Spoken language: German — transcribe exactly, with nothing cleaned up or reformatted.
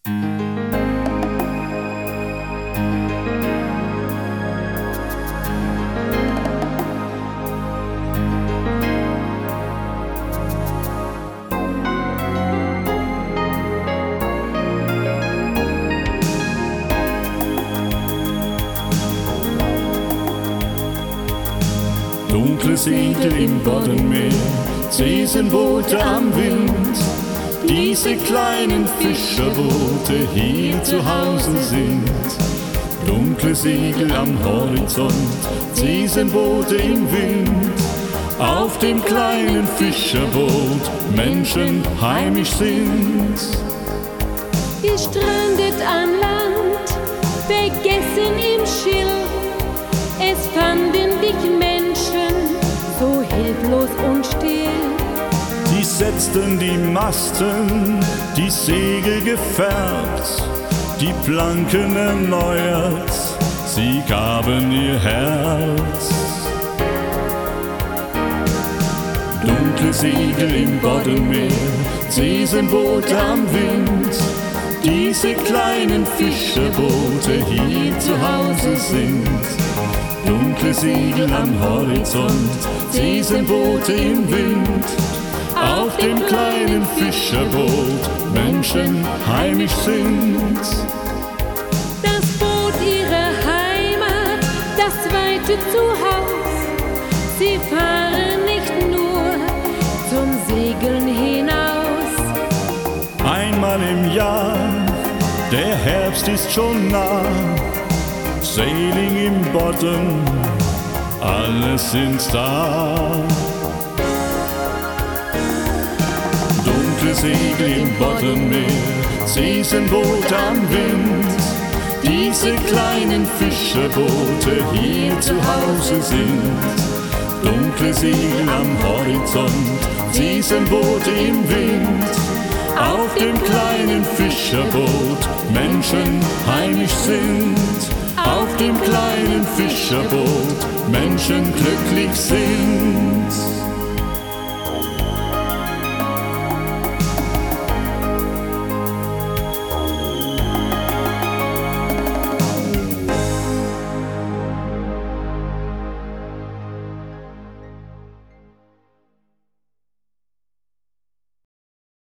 Dunkle Segel im Boddenmeer, Sesenboote am Wind. Diese kleinen Fischerboote hier zu Hause sind. Dunkle Segel am Horizont, Sesenboote im Wind. Auf dem kleinen Fischerboot Menschen heimisch sind. Gestrandet an Land, vergessen im Schilf. Es fanden dich Menschen, so hilflos und still. Die setzten die Masten, die Segel gefärbt, die Planken erneuert, sie gaben ihr Herz. Dunkle Segel im Boddenmeer, Sesenboote am Wind. Diese kleinen Fischerboote hier zu Hause sind. Dunkle Segel am Horizont, Sesenboote im Wind. Auf dem kleinen Fischerboot Menschen heimisch sind. Das Boot ihrer Heimat, das weite Zuhaus. Sie fahren nicht nur zum Segeln hinaus. Einmal im Jahr, der Herbst ist schon nah. Sailing im Bodden, alle sind da. Dunkle Segel im Boddenmeer, Sesenboote am Wind. Diese kleinen Fischerboote hier zu Hause sind. Dunkle Segel am Horizont, Sesenboote im Wind. Auf dem kleinen Fischerboot Menschen heimisch sind. Auf dem kleinen Fischerboot Menschen glücklich sind.